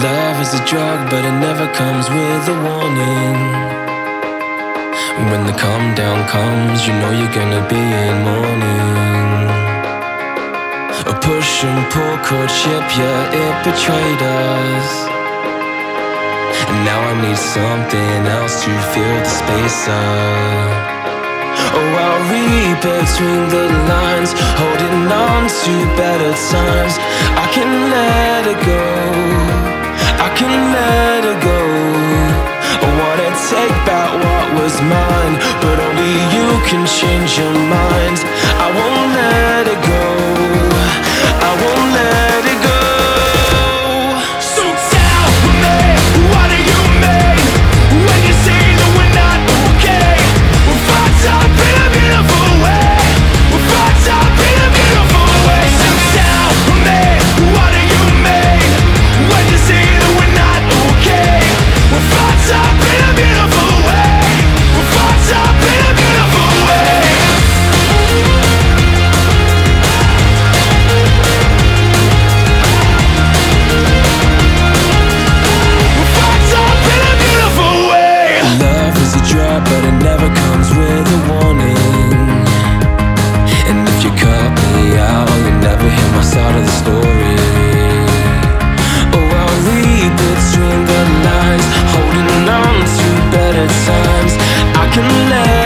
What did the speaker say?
Love is a drug, but it never comes with a warning. When the calm down comes, you know you're gonna be in mourning. A push and pull courtship, yeah, it betrayed us. And now I need something else to fill the space up. Oh, I'll read between the lines, holding on to better times. I can let it go, I can let it go. I wanna take back what was mine, but only you can change your mind. I won't let it go, I won't let it go. So tell me, what do you mean when you say that we're not okay? We're fucked up in a beautiful way. We're fucked up in a beautiful way. So tell me, what do you mean when you say that we're not okay? We're fucked up in a beautiful way. We're fucked up in a beautiful way. We're fucked up in a beautiful way. Love is a drug, but it never comes with a warning. And if you cut me out, you'll never hear my side of the story. Oh, I'll read between the lines, holding on to better times. I can let